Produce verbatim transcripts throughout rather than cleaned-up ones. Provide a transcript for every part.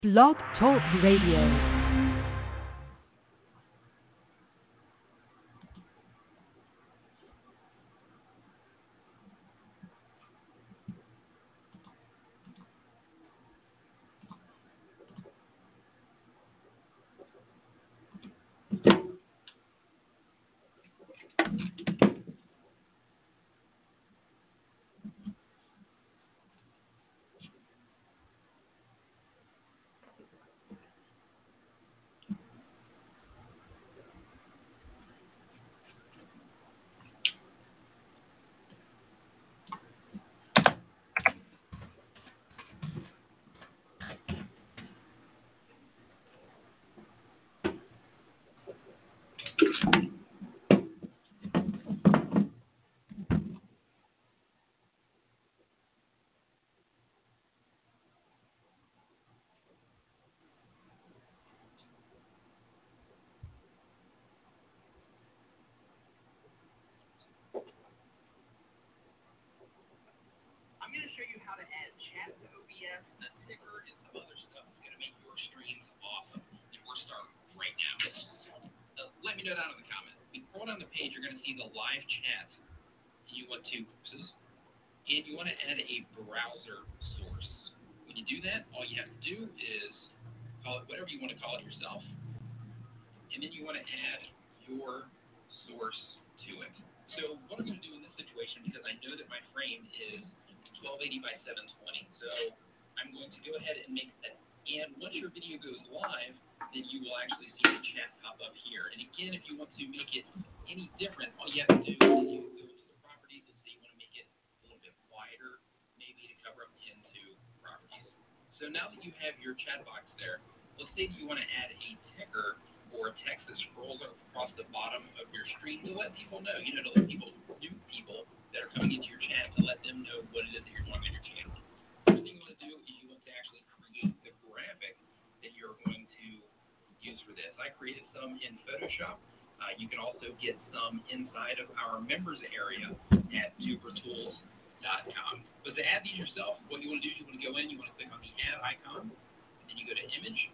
Blog Talk Radio. I'm going to show you how to add chat to O B S, a ticker, and some other stuff that's going to make your streams awesome. And we're starting right now. Uh, let me know down in the comments. When you scroll down the page, you're going to see the live chat. And you want to, and you want to add a browser source. When you do that, all you have to do is call it whatever you want to call it yourself. And then you want to add your source to it. So what I'm going to do in this situation, because I know that my frame is twelve eighty by seven twenty. So I'm going to go ahead and make that. And once your video goes live, then you will actually see the chat pop up here. And again, if you want to make it any different, all you have to do is you go to the properties and say you want to make it a little bit wider, maybe to cover up into properties. So now that you have your chat box there, let's say that you want to add a ticker or text that scrolls across the bottom of your screen to let people know, you know, to let people, new people that are coming into your chat, to let them know what it is that you're doing on your channel. First thing you want to do is you want to actually create the graphic that you're going to use for this. I created some in Photoshop. Uh, you can also get some inside of our members area at duper tools dot com. But to add these yourself, what you want to do is you want to go in, you want to click on the add icon, and then you go to image.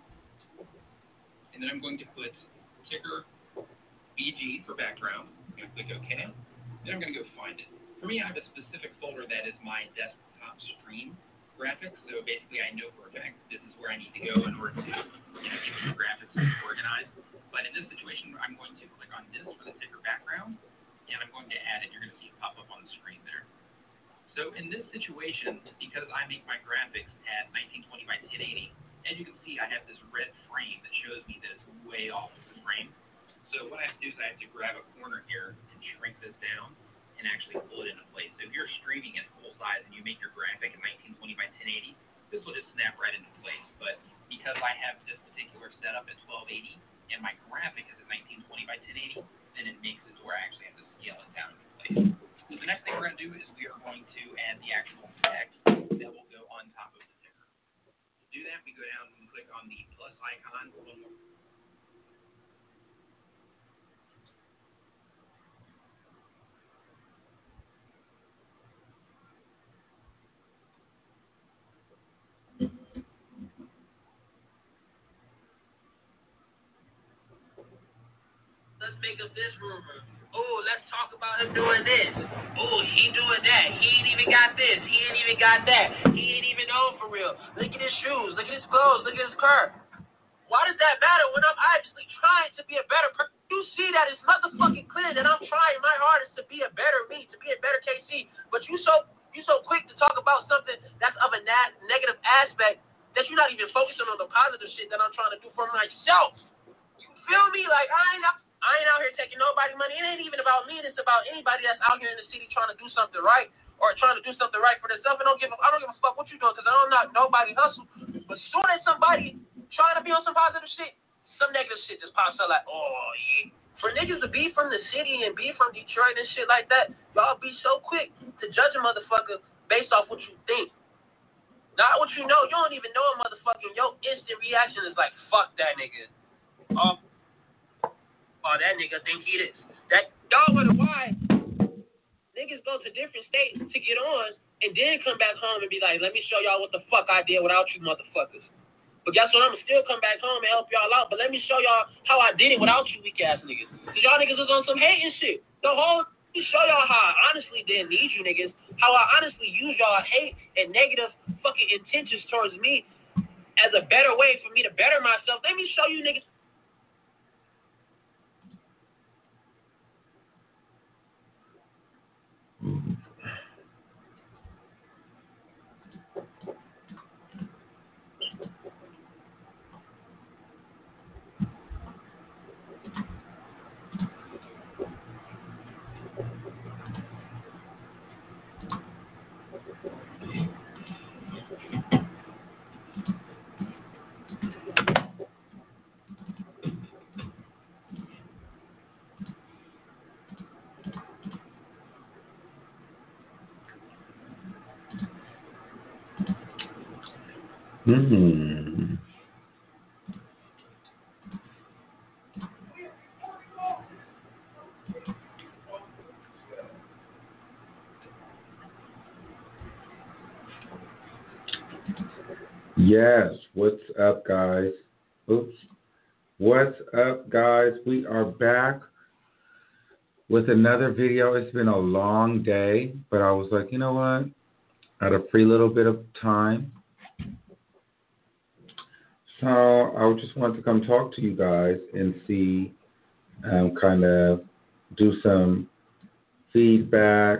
And then I'm going to put ticker B G for background. I'm going to click OK. Then I'm going to go find it. For me, I have a specific folder that is my desktop stream graphics. So basically, I know for a fact this is where I need to go in order to, you know, get the graphics organized. But in this situation, I'm going to click on this for the ticker background, and I'm going to add it. You're going to see it pop up on the screen there. So in this situation, because I make my graphics at nineteen twenty by ten eighty, as you can see, I have this red frame that shows me that it's way off of the frame. So what I have to do is I have to grab a corner here and shrink this down and actually pull it into place. So if you're streaming at full size and you make your graphic at nineteen twenty by ten eighty, this will just snap right into place. But because I have this particular setup at twelve eighty and my graphic is at nineteen twenty by ten eighty, then it makes it to where I actually have to scale it down into place. So the next thing we're going to do is we are going to add the actual text that will go on top of the ticker. To do that, we go down and click on the plus icon. One more. Let's make up this rumor. Oh, let's talk about him doing this. Oh, he doing that. He ain't even got this. He ain't even got that. He ain't even known for real. Look at his shoes. Look at his clothes. Look at his car. Why does that matter when I'm obviously trying to be a better person? You see that it's motherfucking clear that I'm trying my hardest to be a better me, to be a better K C. But you so you so quick to talk about something that's of a na- negative aspect that you're not even focusing on the positive shit that I'm trying to do for myself. You feel me? Like I ain't out, I ain't out here taking nobody money. It ain't even about me. It's about anybody that's out here in the city trying to do something right or trying to do something right for themselves. And don't give a, I don't give a fuck what you doing because I don't knock nobody hustle. But soon as somebody trying to be on some positive shit, some negative shit just pops up like, oh, yeah. For niggas to be from the city and be from Detroit and shit like that, y'all be so quick to judge a motherfucker based off what you think. Not what you know. You don't even know a motherfucker. Your instant reaction is like, fuck that nigga. Oh, oh that nigga think he is. That, y'all wonder why niggas go to different states to get on and then come back home and be like, let me show y'all what the fuck I did without you motherfuckers. But guess what? I'm going to still come back home and help y'all out. But let me show y'all how I did it without you weak-ass niggas. Because y'all niggas was on some hating shit. The whole, let me show y'all how I honestly didn't need you niggas. How I honestly used y'all hate and negative fucking intentions towards me as a better way for me to better myself. Let me show you niggas. Hmm. Yes, what's up, guys? Oops. What's up, guys? We are back with another video. It's been a long day, but I was like, you know what? I had a free little bit of time. So I just wanted to come talk to you guys and see, um, kind of do some feedback,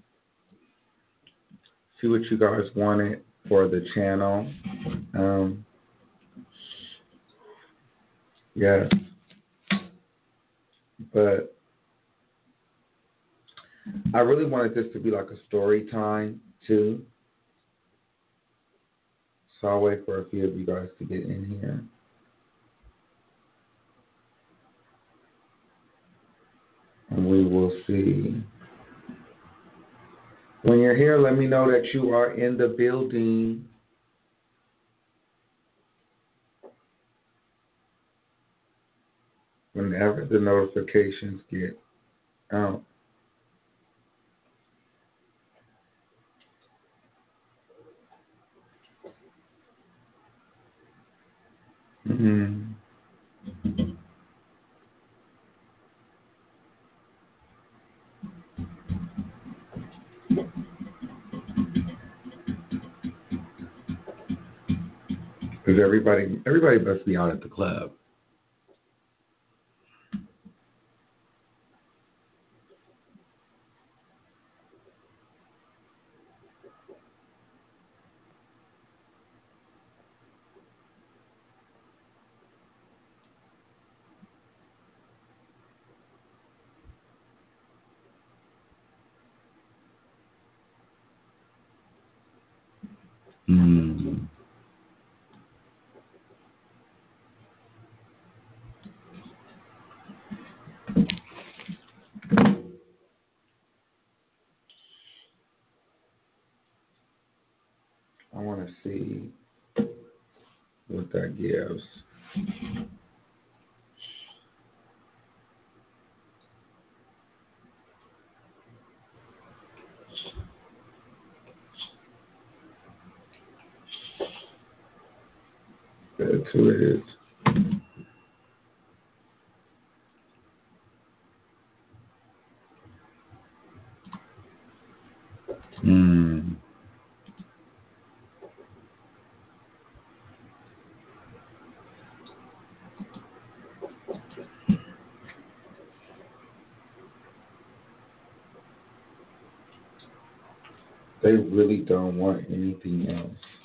see what you guys wanted for the channel. Um, yes, but I really wanted this to be like a story time too. So I'll wait for a few of you guys to get in here. And we will see. When you're here, let me know that you are in the building. Whenever the notifications get out. Mm-hmm. Because everybody, everybody must be out at the club. Mm. I want to see what that gives. That's who it is. Hmm. They really don't want anything else.